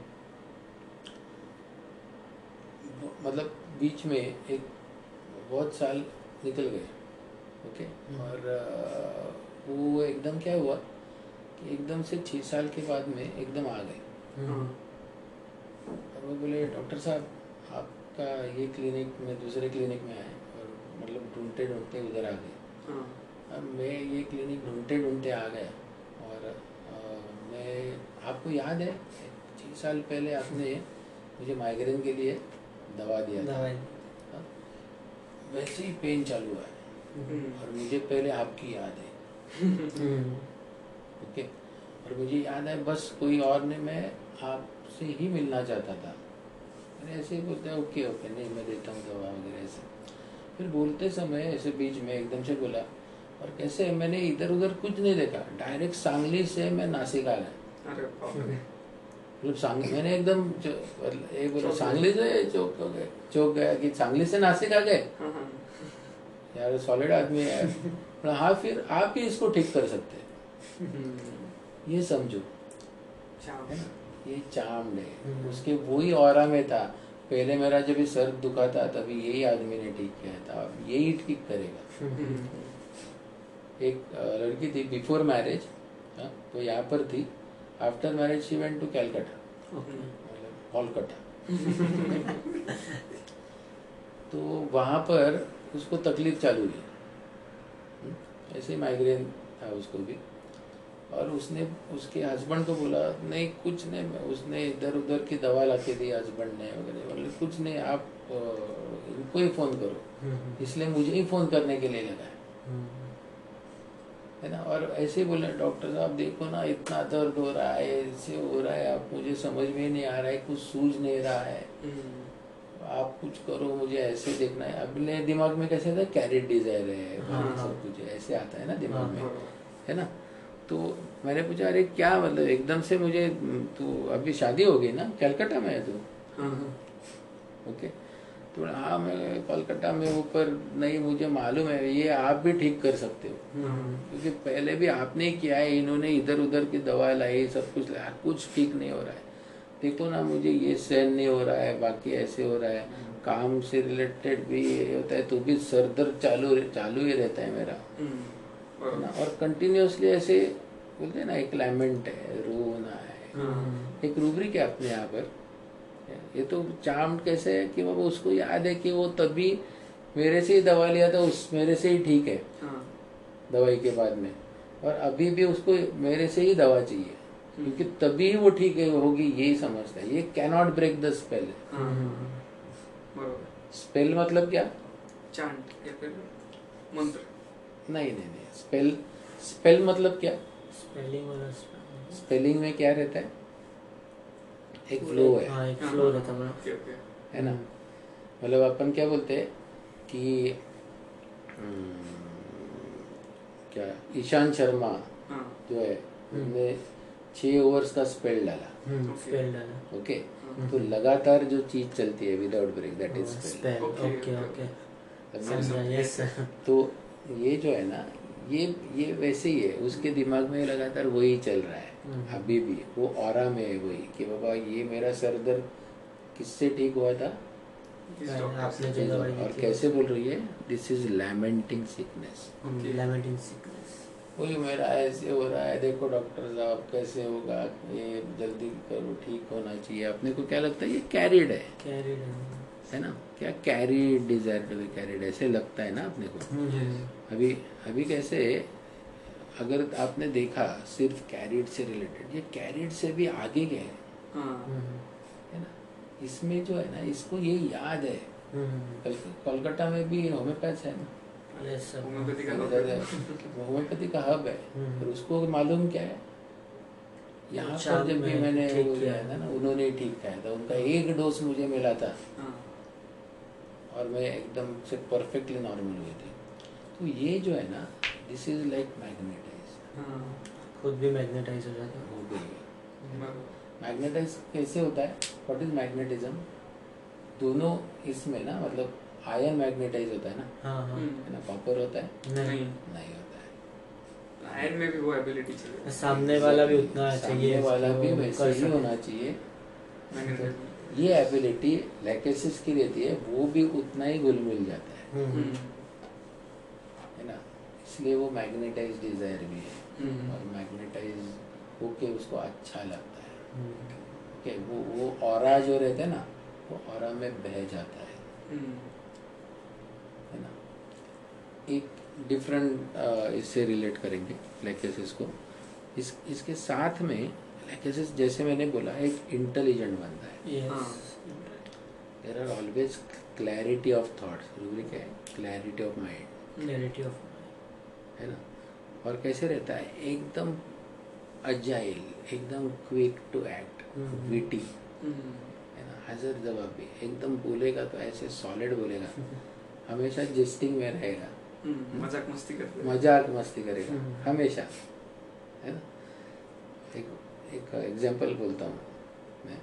Speaker 2: मतलब बीच में एक बहुत साल निकल गए, ओके, और वो एकदम क्या हुआ कि एकदम से छः साल के बाद में एकदम आ गए, और वो बोले डॉक्टर साहब आपका ये क्लिनिक में दूसरे क्लिनिक में आए, और मतलब ढूंढते ढूंढते उधर आ गए। अब मैं ये क्लिनिक ढूंढते ढूंढते आ गया, और आ, मैं आपको याद है छः साल पहले आपने मुझे माइग्रेन के लिए दवा दिया था, हाँ? वैसे ही पेन चालू हुआ है, और मुझे पहले आपकी याद है, ओके, और मुझे याद है बस कोई और नहीं, मैं आपसे ही मिलना चाहता था। मैंने ऐसे ही बोलते हैं ओके ओके, नहीं मैं देता हूँ दवा वगैरह ऐसे। फिर बोलते समय ऐसे बीच में एकदम से बोला, और कैसे मैंने इधर उधर कुछ नहीं देखा, डायरेक्ट सांगली से मैं नासिक आ गया।
Speaker 5: अरे बाप रे।
Speaker 2: मतलब सांगली, मैंने एकदम ये बोला सांगली से चौक हो गए, चौक गया कि सांगली से नासिक आ गए,
Speaker 5: हाँ, हाँ।
Speaker 2: यार सॉलिड आदमी है। बोला हाँ, फिर आप ही इसको ठीक कर सकते हैं, ये समझो, है ना? ये चार्म्ड है, उसके वही ऑरा में था। पहले मेरा जब भी सर दुखा था तभी यही आदमी ने ठीक किया था, अब यही ठीक करेगा। एक लड़की थी बिफोर मैरिज, तो यहाँ पर थी, after marriage she went to Calcutta, Kolkata. तो वहाँ पर उसको तकलीफ चालू हुई, ऐसे माइग्रेन था उसको भी, और उसने उसके हस्बैंड को बोला नहीं कुछ नहीं, उसने इधर उधर की दवा ला के दी हस्बैंड ने वगैरह, बोले कुछ नहीं, आप इनको ही फ़ोन करो, इसलिए मुझे ही फ़ोन करने के लिए लगा है ना। और ऐसे ही बोले डॉक्टर साहब देखो ना, इतना दर्द हो रहा है, ऐसे हो रहा है, आप मुझे समझ में नहीं आ रहा है, कुछ सूझ नहीं रहा है, आप कुछ करो, मुझे ऐसे देखना है। अपने दिमाग में कैसे था, कैरेट डिजायर है, सब कुछ ऐसे आता है ना दिमाग में, है ना। तो मैंने पूछा अरे क्या मतलब एकदम से मुझे, तो अभी शादी हो गई ना, कलकत्ता में है तू? ओके, तो हाँ मैं कोलकाता में ऊपर नहीं, मुझे मालूम है, ये आप भी ठीक कर सकते हो, क्योंकि पहले भी आपने किया है, इन्होंने इधर उधर की दवा लाई, सब कुछ लाया, कुछ ठीक नहीं हो रहा है। देखो ना मुझे ये सहन नहीं हो रहा है, बाकी ऐसे हो रहा है, काम से रिलेटेड भी ये होता है, तो भी सर दर्द चालू चालू ही रहता है मेरा, है ना, और कंटिन्यूसली ऐसे बोलते हैं ना, एक लैमेंट है, रोना है, एक रूब्रिक है अपने यहाँ पर। ये तो चार्म कैसे है कि बाबा उसको याद है कि वो तभी मेरे से ही दवा लिया था, उस मेरे से ही ठीक है दवाई के बाद में, और अभी भी उसको मेरे से ही दवा चाहिए क्योंकि तभी वो ठीक है होगी, यही समझता है। ये cannot break the spell. Spell मतलब क्या?
Speaker 5: चांट या फिर मंत्र?
Speaker 2: नहीं नहीं नहीं, स्पेल स्पेल मतलब क्या?
Speaker 3: स्पेलिंग वाला
Speaker 2: स्पेलिंग में क्या रहता है? एक फ्लो है।
Speaker 3: हाँ, एक फ्लो रहता है,
Speaker 5: ओके ओके,
Speaker 2: है ना, मतलब अपन क्या बोलते हैं कि क्या ईशांत शर्मा
Speaker 5: हाँ
Speaker 2: जो है उसने छह ओवर्स का स्पेल डाला,
Speaker 3: स्पेल डाला,
Speaker 2: ओके, तो लगातार जो चीज चलती है without break, that is spell.
Speaker 3: Spell, okay okay, समझा, यस।
Speaker 2: तो ये जो है ना, ये ये वैसे ही है, उसके दिमाग में लगातार वही चल रहा है अभी भी, वो ऑरा में है वही कि बाबा ये मेरा सर दर्द किससे ठीक हुआ था,
Speaker 3: आपने जो दवाई दी
Speaker 2: और
Speaker 3: थी,
Speaker 2: कैसे बोल रही है, this is lamenting sickness.
Speaker 3: Lamenting sickness,
Speaker 2: वही मेरा ऐसे हो रहा है, देखो डॉक्टर साहब कैसे होगा, ये जल्दी करो, ठीक होना चाहिए। अपने को क्या लगता है ये कैरिड है,
Speaker 3: कैरिड
Speaker 2: है ना, क्या carried, desire to be carried, ऐसे लगता है ना अपने को। अभी अभी कैसे, अगर आपने देखा सिर्फ कैरिड से रिलेटेड, ये कैरिड से भी आगे गए है ना, इसमें जो है ना, इसको ये याद है। कोलकाता में भी होम्योपैथ है ना,
Speaker 5: होम्योपैथी का
Speaker 2: होम्योपैथी का हब है, और उसको मालूम क्या है, यहाँ पर जब भी मैंने वो लिया था ना, उन्होंने ठीक किया था, उनका एक डोज मुझे मिला था और मैं एकदम से परफेक्टली नॉर्मल हुई थी। तो ये जो है ना, दिस इज लाइक मैग्नेटाइज,
Speaker 3: खुद भी मैग्नेटाइज हो जाता
Speaker 2: हो गई। मैग्नेटाइज कैसे होता है, व्हाट इज मैग्नेटिज्म? दोनों इसमें ना, मतलब आयन मैग्नेटाइज होता है ना,
Speaker 3: हाँ हाँ,
Speaker 2: है ना, कॉपर होता है
Speaker 5: नहीं,
Speaker 2: नहीं होता है।
Speaker 5: आयन में भी वो एबिलिटी चाहिए,
Speaker 3: सामने वाला भी उतना चाहिए,
Speaker 2: सामने वाला भी
Speaker 3: उसको
Speaker 2: वैसे
Speaker 3: कर
Speaker 2: ही
Speaker 3: सके।
Speaker 2: होना चाहिए।
Speaker 5: मैग्नेटिज्म।
Speaker 2: ये एबिलिटी लैकेसिस की रहती है, वो भी उतना ही घुल मिल जाता है,
Speaker 3: हम्म,
Speaker 2: है ना, इसलिए वो मैग्नेटाइज डिजायर भी है, और मैग्नेटाइज होके उसको अच्छा लगता है। ओके, वो वो ऑरा जो रहता है ना, वो ऑरा में बह जाता है, है ना। एक डिफरेंट इससे रिलेट करेंगे लैकेसिस को, इस इसके साथ में लैकेसिस, जैसे मैंने बोला, एक इंटेलिजेंट बनता है।
Speaker 3: Yes,
Speaker 2: there are always clarity of thoughts, rubric है clarity of mind,
Speaker 3: clarity of,
Speaker 2: है ना, और कैसे रहता है, एकदम अजाइल, एकदम क्विक टू एक्ट, विटी, है ना, हाजिर जवाबी, एकदम बोलेगा तो ऐसे सॉलिड बोलेगा, हमेशा जेस्टिंग में रहेगा,
Speaker 5: मजाक मस्ती करते
Speaker 2: मजाक मस्ती करेगा हमेशा, है ना। एक एक एग्जांपल बोलता हूँ मैं,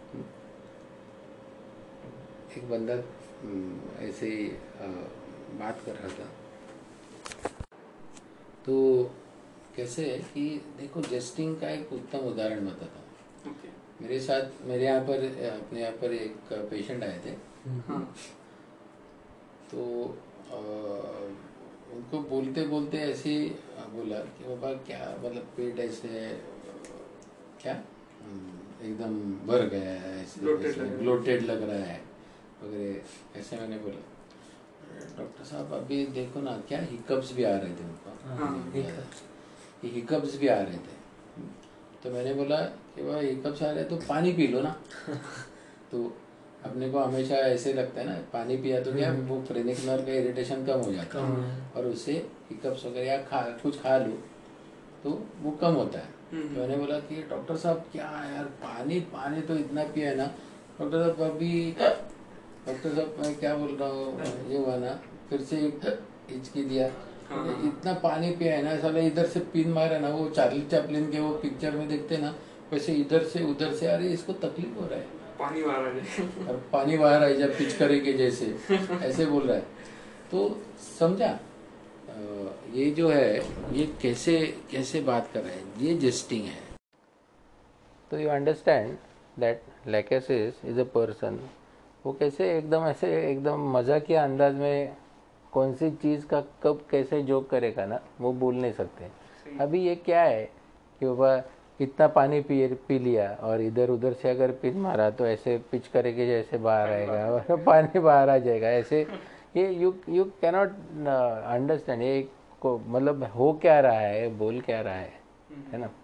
Speaker 2: एक बंदा ऐसे ही बात कर रहा था, तो कैसे है कि देखो, जेस्टिंग का एक उत्तम उदाहरण बताता हूँ।
Speaker 5: ओके,
Speaker 2: मेरे साथ, मेरे यहाँ पर, अपने यहाँ पर एक पेशेंट आए थे,
Speaker 5: हाँ
Speaker 2: तो आ, उनको बोलते बोलते ऐसे ही बोला कि बाबा क्या, मतलब पेट ऐसे क्या एकदम भर गया है, ऐसे ब्लोटेड लग रहा है वगैरह, ऐसे मैंने बोला। डॉक्टर साहब अभी देखो ना, क्या हिकअप्स भी आ रहे थे उनको, हिकअप्स भी आ रहे थे, तो मैंने बोला कि भाई हिकअप्स आ रहे हैं तो पानी पी लो ना। तो अपने को हमेशा ऐसे लगता है ना, पानी पिया तो क्या वो फ्रेनिक नर्व का इरिटेशन कम हो जाता है, और उससे हिकअप्स वगैरह या खा कुछ खा लो तो वो कम होता है। तो मैंने बोला कि डॉक्टर साहब क्या यार, पानी पानी तो इतना पिया है ना। डॉक्टर साहब अभी, डॉक्टर साहब मैं क्या बोल रहा हूँ, ये हुआ ना, फिर से हिचकी दिया, इतना पानी पिया है ना साला, इधर से पिन मारा ना, वो चार्ली चैपलिन के वो पिक्चर में देखते ना, वैसे इधर से उधर से, अरे इसको तकलीफ हो रहा है,
Speaker 5: पानी बाहर आ जाए,
Speaker 2: और पानी बाहर आई जब पिच करे के जैसे, ऐसे बोल रहा है। तो समझा, ये जो है ये कैसे कैसे बात कर रहे हैं, ये जेस्टिंग है। तो you understand that Lachesis is a person, वो कैसे एकदम ऐसे एकदम मजाकिया अंदाज में कौन सी चीज़ का कब कैसे जोक करेगा ना वो बोल नहीं सकते। अभी ये क्या है कि बाबा इतना पानी पी पी लिया और इधर उधर से अगर पिच मारा तो ऐसे पिच करेंगे जैसे बाहर आएगा और पानी बाहर आ जाएगा ऐसे। ये यू यू कैनॉट अंडरस्टैंड ये को मतलब हो क्या रहा है, बोल क्या रहा है, है ना।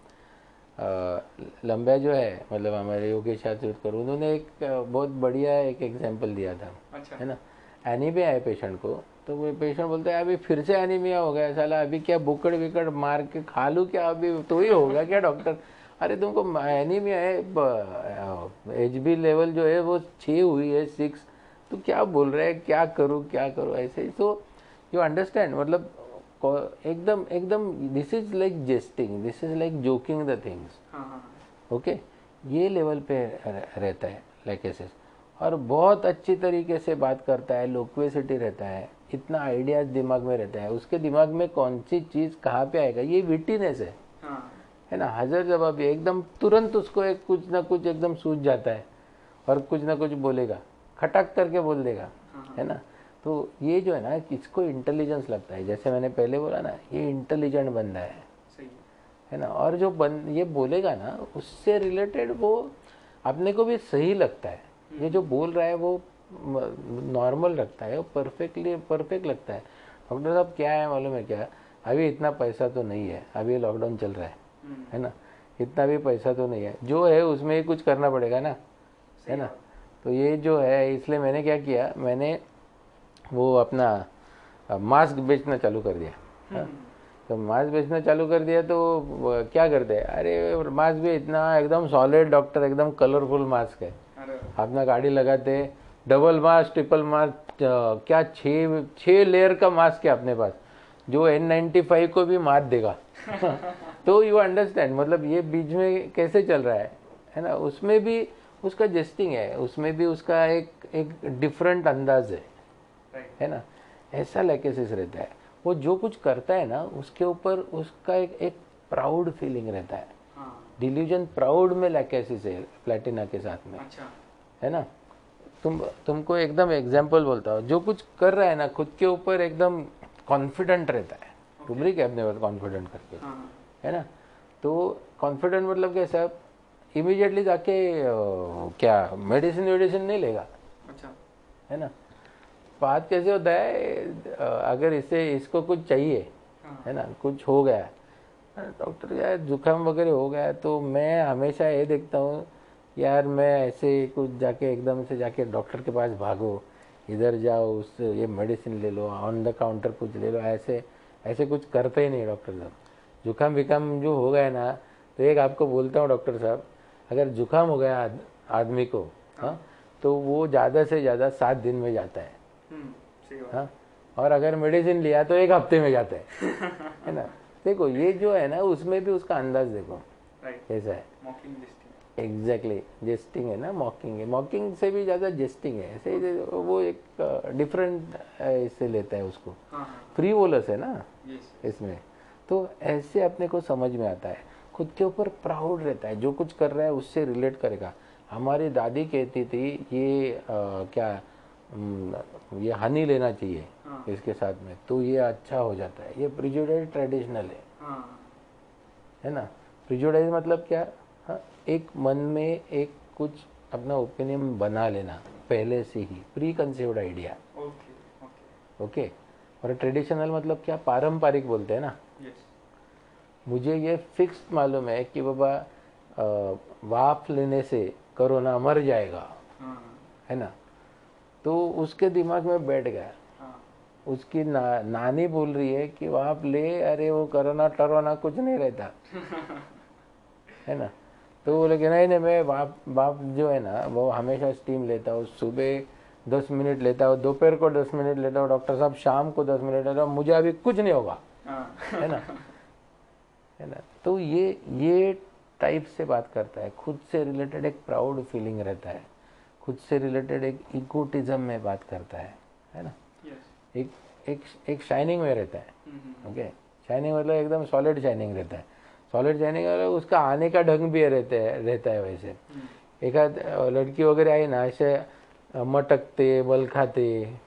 Speaker 2: लंबा जो है मतलब हमारे योगेश आचुरकर उन्होंने एक बहुत बढ़िया एक एग्जांपल दिया था।
Speaker 5: अच्छा।
Speaker 2: है ना। एनीमिया है पेशेंट को, तो वो पेशेंट बोलता है अभी फिर से एनीमिया हो गया साला, अभी क्या बुकड़ विकड़ मार के खा लूँ क्या, अभी तो ही होगा क्या डॉक्टर। अरे तुमको एनीमिया है, एच बी लेवल जो है वो छः हुई है, सिक्स, तो क्या बोल रहे हैं, क्या करूँ क्या करूँ ऐसे ही। तो यू अंडरस्टैंड मतलब एकदम एकदम this is like jesting, this is like joking the things. Okay, ये लेवल पे रहता है लाइकेसिस। और बहुत अच्छी तरीके से बात करता है, लोक्वेसिटी रहता है, इतना आइडियाज दिमाग में रहता है, उसके दिमाग में कौन सी चीज़ कहाँ पे आएगा ये विटीनेस है।
Speaker 5: हाँ।
Speaker 2: है ना। हजार जवाब एकदम तुरंत उसको एक कुछ ना कुछ एकदम सूझ जाता है और कुछ ना कुछ बोलेगा, खटक करके बोल देगा। है ना। तो ये जो है ना इसको इंटेलिजेंस लगता है, जैसे मैंने पहले बोला ना ये इंटेलिजेंट बंदा है।
Speaker 5: सही
Speaker 2: है ना। और जो बन ये बोलेगा ना उससे रिलेटेड वो अपने को भी सही लगता है, ये जो बोल रहा है वो नॉर्मल लगता है, परफेक्टली परफेक्ट लगता है। डॉक्टर साहब क्या है मालूम है क्या, अभी इतना पैसा तो नहीं है, अभी लॉकडाउन चल रहा है, है ना, इतना भी पैसा तो नहीं है, जो है उसमें ही कुछ करना पड़ेगा ना, है ना। तो ये जो है इसलिए मैंने क्या किया, मैंने वो अपना मास्क बेचना चालू कर दिया। हाँ? तो मास्क बेचना चालू कर दिया तो क्या करते हैं, अरे मास्क भी इतना एकदम सॉलिड डॉक्टर एकदम कलरफुल मास्क है, अपना गाड़ी लगाते डबल मास्क ट्रिपल मास्क क्या छः छः लेयर का मास्क है अपने पास जो एन नाइन्टी फाइव को भी मार देगा। तो यू अंडरस्टैंड मतलब ये बीच में कैसे चल रहा है, है ना। उसमें भी उसका जेस्टिंग है, उसमें भी उसका एक एक डिफरेंट अंदाज है, है ना। ऐसा लैकेसिस रहता है, वो जो कुछ करता है ना उसके ऊपर उसका एक एक प्राउड फीलिंग रहता है। डिल्यूजन प्राउड में लैकेसिस है प्लेटिना के साथ में।
Speaker 5: अच्छा।
Speaker 2: है ना। तुम तुमको एकदम एग्जाम्पल बोलता हूँ, जो कुछ कर रहा है ना खुद के ऊपर एकदम कॉन्फिडेंट रहता है। टुमरी क्या अपने कॉन्फिडेंट करके, है ना। तो कॉन्फिडेंट मतलब कैसा, इमीडिएटली जाके क्या मेडिसिन वेडिसिन नहीं लेगा।
Speaker 5: अच्छा।
Speaker 2: है ना। बात कैसे होता है, अगर इसे इसको कुछ चाहिए, है ना, कुछ हो गया डॉक्टर यार जुकाम वगैरह हो गया, तो मैं हमेशा ये देखता हूँ यार मैं ऐसे कुछ जाके एकदम से जाके डॉक्टर के पास भागो, इधर जाओ उससे ये मेडिसिन ले लो, ऑन द काउंटर कुछ ले लो, ऐसे ऐसे कुछ करते ही नहीं डॉक्टर साहब। जुकाम विकाम जो हो गया ना, तो एक आपको बोलता हूँ डॉक्टर साहब, अगर जुकाम हो गया आद, आदमी को, हाँ, तो वो ज़्यादा से ज़्यादा सात दिन में जाता है। हाँ, और अगर मेडिसिन लिया तो एक हफ्ते में जाता है। है ना। देखो ये जो है ना उसमें भी उसका अंदाज देखो कैसा है। एग्जैक्टली जेस्टिंग है ना, मॉकिंग है, मॉकिंग से भी ज़्यादा जेस्टिंग है। ऐसे वो एक डिफरेंट इससे लेता है उसको, फ्री वोलस है ना इसमें। तो ऐसे अपने को समझ में आता है, खुद के ऊपर प्राउड रहता है, जो कुछ कर रहा है उससे रिलेट करेगा। हमारी दादी कहती थी ये आ, क्या ये हनी लेना चाहिए इसके साथ में, तो ये अच्छा हो जाता है। ये प्रिजुडाइज ट्रेडिशनल है, है ना। प्रिजुडाइज मतलब क्या, हाँ, एक मन में एक कुछ अपना ओपिनियन बना लेना पहले से ही, प्री कंसीव्ड आइडिया। ओके। और ट्रेडिशनल मतलब क्या, पारंपरिक बोलते हैं ना। yes. मुझे ये फिक्स मालूम है कि बाबा वाफ लेने से कोरोना मर जाएगा, है ना। तो उसके दिमाग में बैठ गया। उसकी ना, नानी बोल रही है कि वाफ ले, अरे वो कोरोना टरोना कुछ नहीं रहता। है ना। तो बोले कि नहीं नहीं मैं बाप बाप जो है ना वो हमेशा स्टीम लेता हूँ, सुबह दस मिनट लेता हूँ, दोपहर को दस मिनट लेता हूँ, डॉक्टर साहब शाम को दस मिनट लेता हूँ, मुझे अभी कुछ नहीं होगा। है ना। है ना। तो ये ये टाइप से बात करता है, खुद से रिलेटेड एक प्राउड फीलिंग रहता है, खुद से रिलेटेड एक इगोटिज्म में बात करता है, है ना। एक एक एक शाइनिंग में रहता है। ओके। शाइनिंग मतलब एकदम सॉलिड शाइनिंग रहता है। सॉलिड शाइनिंग मतलब उसका आने का ढंग भी रहता है रहता है वैसे। एक आध लड़की वगैरह आई ना ऐसे मटकते बल खाते,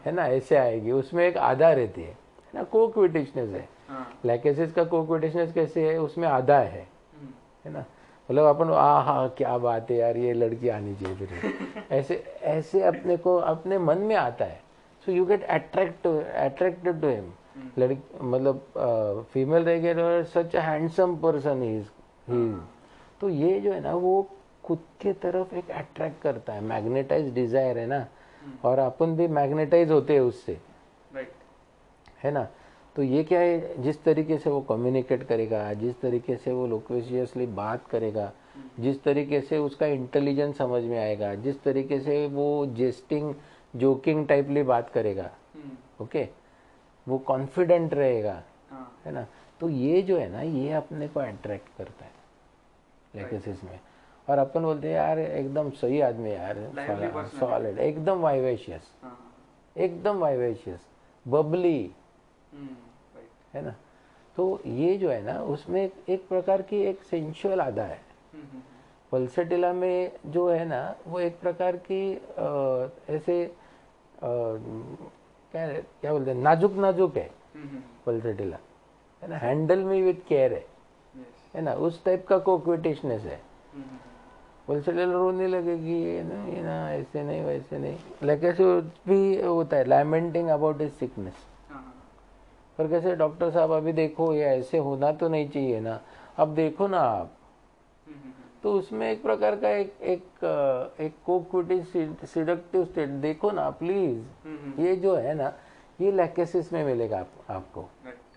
Speaker 2: है ना, ऐसे आएगी, उसमें एक आधा रहती है ना, कोक्विटिशनेस है।
Speaker 5: हाँ
Speaker 2: लैकेसिस का कोक्विटिशनेस कैसे है, उसमें आधा है है ना, मतलब अपन आ हाँ क्या बात है यार, ये लड़की आनी चाहिए फिर ऐसे ऐसे अपने को अपने मन में आता है। So you get attract attracted to him. लड़की मतलब फीमेल रहेगी सच अ हैंडसम पर्सन ही ही, तो ये जो है ना वो खुद के तरफ एक अट्रैक्ट करता है, मैग्नेटाइज डिजायर है ना, और अपन भी मैग्नेटाइज होते हैं उससे,
Speaker 5: राइट
Speaker 2: है ना। तो ये क्या है, जिस तरीके से वो कम्युनिकेट करेगा, जिस तरीके से वो लोक्वेशियसली बात करेगा, जिस तरीके से उसका इंटेलिजेंस समझ में आएगा, जिस तरीके से वो जेस्टिंग जोकिंग टाइपली बात करेगा, ओके, वो कॉन्फिडेंट रहेगा,
Speaker 5: हाँ
Speaker 2: है ना, तो ये जो है ना ये अपने को अट्रैक्ट करता है लैकेसिस में। और अपन बोलते हैं यार एकदम सही आदमी है यार,
Speaker 5: Lively personality.
Speaker 2: सॉलिड, एकदम वाइवेशियस,
Speaker 5: हाँ
Speaker 2: एकदम वाइवेशियस, बबली,
Speaker 5: राइट
Speaker 2: है ना। तो ये जो है ना उसमें एक, एक प्रकार की एक सेंशुअल आधा है। पल्सेटिला में जो है ना वो एक प्रकार की आ, ऐसे आ, क्या क्या बोलते हैं, नाजुक नाजुक है पल्सेटिला, है ना, हैंडल मी विथ केयर है है ना, उस टाइप का कोक्विटिशनेस है। पल्सेटिला रोने लगेगी, ये ना ये ना ऐसे नहीं वैसे नहीं, लैकेसिस भी होता है लैमेंटिंग अबाउट हिज सिकनेस, पर कैसे डॉक्टर साहब अभी देखो ये ऐसे होना तो नहीं चाहिए ना, अब देखो ना आप, तो उसमें एक प्रकार का एक एक एक कोक्विटिव सिडक्टिव स्टेट, देखो ना प्लीज, ये जो है ना ये लैकेसिस में मिलेगा आप, आपको।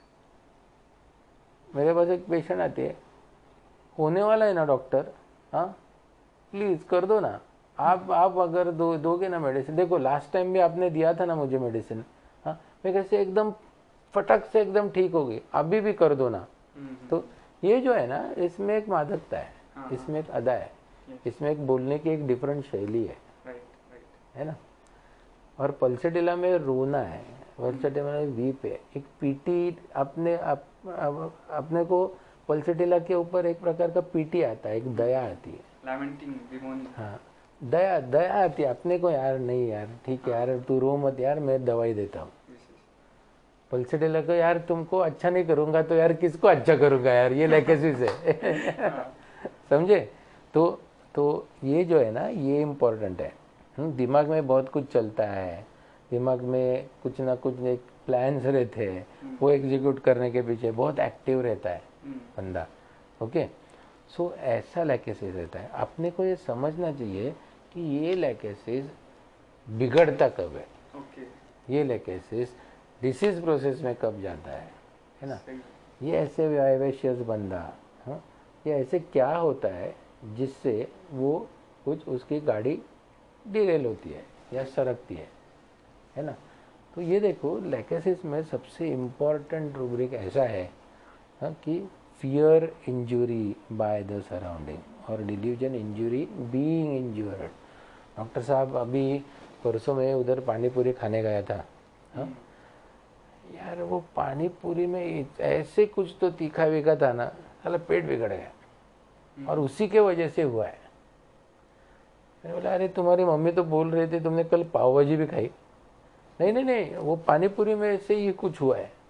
Speaker 2: मेरे पास एक पेशेंट आती है, होने वाला है ना डॉक्टर, हाँ प्लीज कर दो ना, आप आप अगर दो दोगे ना मेडिसिन, देखो लास्ट टाइम भी आपने दिया था ना मुझे मेडिसिन, हाँ मैं कैसे एकदम फटक से एकदम ठीक हो गई, अभी भी कर दो ना। तो ये जो है ना इसमें एक मादकता है, इसमें एक अदा है, इसमें एक बोलने की एक डिफरेंट शैली है, है ना। और पल्सेटिला में रोना है, पल्सेटिला में वीप है, एक पीटी अपने अप, अप, अपने को पल्सेटिला के ऊपर एक प्रकार का पीटी आता है, एक दया आती है,
Speaker 5: लैमेंटिंग बिमोनी,
Speaker 2: हाँ दया दया आती है अपने को, यार नहीं यार ठीक है यार तू रो मत यार, मैं दवाई देता हूँ। पल्सेटिला को यार तुमको अच्छा नहीं करूंगा तो यार किसको अच्छा करूंगा यार, ये लैकेसिस है समझे। तो तो ये जो है ना ये इम्पोर्टेंट है। दिमाग में बहुत कुछ चलता है, दिमाग में कुछ ना कुछ एक प्लान्स रहते हैं, वो एग्जीक्यूट करने के पीछे बहुत एक्टिव रहता है बंदा, ओके। सो ऐसा लैकेसिस रहता है। अपने को ये समझना चाहिए कि ये लैकेसिस बिगड़ता कब है, ये लैकेसिस डिसीज प्रोसेस में कब जाता है, है ना। ये ऐसे वाइवेशियस बंदा, हाँ ये ऐसे क्या होता है जिससे वो कुछ उसकी गाड़ी डिरेल होती है या सरकती है, है ना। तो ये देखो लैकेसिस में सबसे इम्पोर्टेंट रूब्रिक ऐसा है, हाँ, कि fear injury by the surrounding और delusion injury being injured. Doctor साहब अभी परसों में उधर पानी पूरी खाने गया था, हाँ यार वो पानी पूरी में ऐसे कुछ तो तीखा वीखा था ना, साला पेट बिगड़ गया और उसी के वजह से हुआ है। मैंने बोला अरे तुम्हारी मम्मी तो बोल रही थी तुमने कल पाव भाजी भी खाई। नहीं नहीं नहीं वो पानी पूरी में से ही कुछ हुआ है,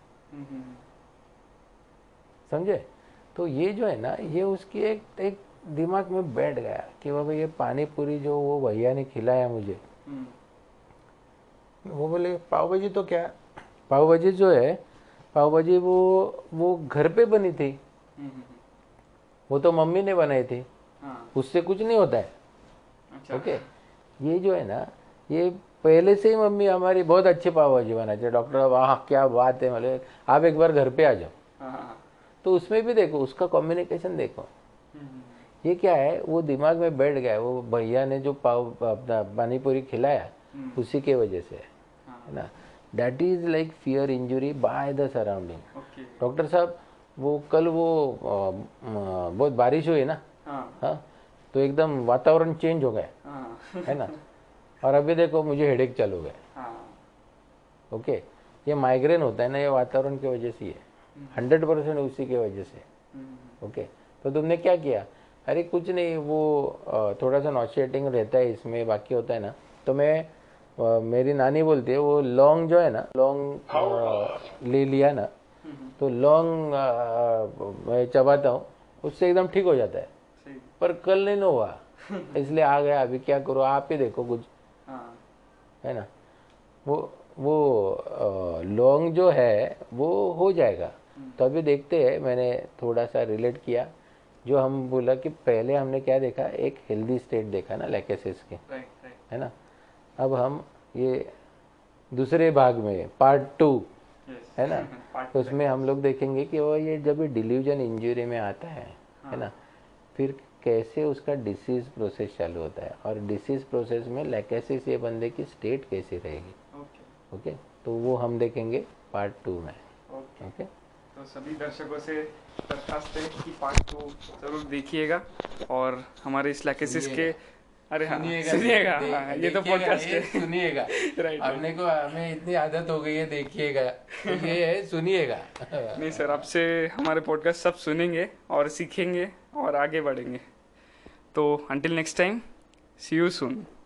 Speaker 2: समझे। तो ये जो है ना ये उसकी एक एक दिमाग में बैठ गया कि बाबा ये पानी पूरी जो वो भैया ने खिलाया मुझे, वो बोले पाव भाजी तो क्या, पाव भाजी जो है पाव भाजी वो वो घर पे बनी थी, वो तो मम्मी ने बनाई थी, उससे कुछ नहीं होता है, ओके। ये जो है ना ये पहले से ही मम्मी हमारी बहुत अच्छी पाव भाजी बनाती है, डॉक्टर वाह क्या बात है, मतलब आप एक बार घर पे आ जाओ। तो उसमें भी देखो उसका कम्युनिकेशन देखो, ये क्या है वो दिमाग में बैठ गया है, वो भैया ने जो पाव अपना पानी पूरी खिलाया उसी के वजह से, है ना। That is like fear injury by the surrounding. Doctor साहब वो कल वो आ, आ, बहुत बारिश हुई ना, हाँ तो एकदम वातावरण चेंज हो गया, है ना, और अभी देखो मुझे हेडेक चालू हो गया, ओके। ये माइग्रेन होता है ना ये वातावरण की वजह से, है हंड्रेड परसेंट उसी की वजह से, ओके। तो तुमने क्या किया, अरे कुछ नहीं वो थोड़ा सा नॉसिएटिंग रहता है इसमें, बाकी होता है ना, तो मैं अ, मेरी नानी बोलती है वो लौंग जो है ना, लौंग ले लिया ना तो लौंग अ, मैं चबाता हूँ उससे एकदम ठीक हो जाता है,
Speaker 5: सही।
Speaker 2: पर कल नहीं हुआ इसलिए आ गया। अभी क्या करो, आप ही देखो कुछ,
Speaker 5: हाँ
Speaker 2: है ना। वो वो अ, लौंग जो है वो हो जाएगा। तो अभी देखते हैं, मैंने थोड़ा सा रिलेट किया जो हम बोला कि पहले हमने क्या देखा, एक हेल्दी स्टेट देखा ना लैकेसिस के,
Speaker 5: राइट राइट
Speaker 2: है ना। अब हम ये दूसरे भाग में पार्ट टू,
Speaker 5: यस
Speaker 2: है ना,
Speaker 5: पार्ट
Speaker 2: तो उसमें हम लोग देखेंगे कि वो ये जब डिल्यूजन इंजरी में आता है, है ना, फिर कैसे उसका डिसीज प्रोसेस चालू होता है और डिसीज प्रोसेस में लैकेसिस ये बंदे की स्टेट कैसी रहेगी।
Speaker 5: ओके
Speaker 2: ओके, तो वो हम देखेंगे पार्ट टू में।
Speaker 5: ओके
Speaker 2: ओके,
Speaker 5: तो सभी दर्शकों से दरखास्त है कि पार्ट टू जरूर देखिएगा और हमारे इस लैकेसिस के, अरे हाँ सुनिएगा, हाँ, ये तो पॉडकास्ट है,
Speaker 2: सुनिएगा।
Speaker 5: राइट
Speaker 2: अपने को हमें इतनी आदत हो गई है, देखिएगा, तो ये है सुनिएगा।
Speaker 5: नहीं सर, आपसे हमारे पॉडकास्ट सब सुनेंगे और सीखेंगे और आगे बढ़ेंगे। तो until next time, see you soon.